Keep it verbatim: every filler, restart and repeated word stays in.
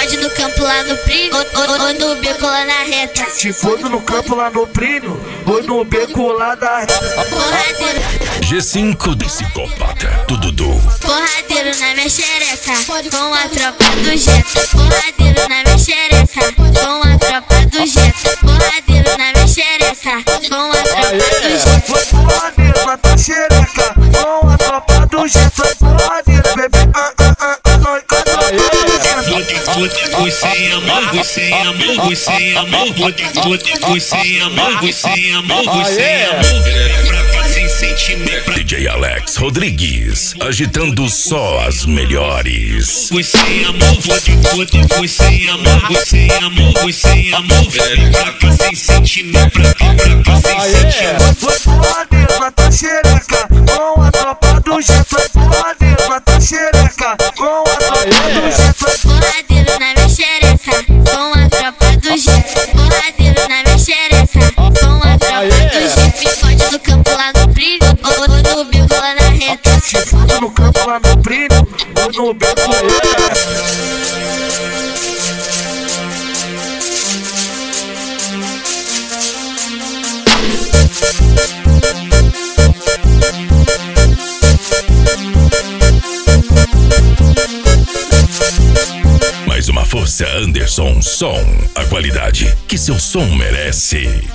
fode no campo lá no Primo, ou, ou, ou no beco lá na reta. Se foda no campo lá no Primo, ou no beco lá da reta. Porradeiro G cinco de psicopata do Dudu. Porradeiro na minha xereca, com a tropa do Jetta. Porradeiro na minha xereca, com a tropa do Jetta. Porradeiro na minha xereca, com a tropa do Jetta. Foi porradeiro na tua xereca, com a tropa do Jetta. Foi porradeiro, bebê, ah, ah, ah, ah, nós com a tropa do Jetta. Você amor, você amor, você amor, você amor, você amor, você amor. Pra cá sem sentimento. D J Alex Rodrigues, agitando só as melhores. Você amor, você amor, você amor, você amor. Pra cá sem sentimento, pra cá, pra cá sem sentimento. Foi porradeiro na tua xereca, com a tropa do Jetta. Foi porradeiro na tua xereca, com a tropa do Jetta. Porradeiro na minha xereca, com a tropa do Jetta. Porradeiro na minha xereca, com a tropa do Jetta. Me fode no campo lá no Primo, ou, ou no beco lá na reta. Se foda no campo lá no Primo, ou no beco lá da reta. Mais uma força Anderson Som, a qualidade que seu som merece.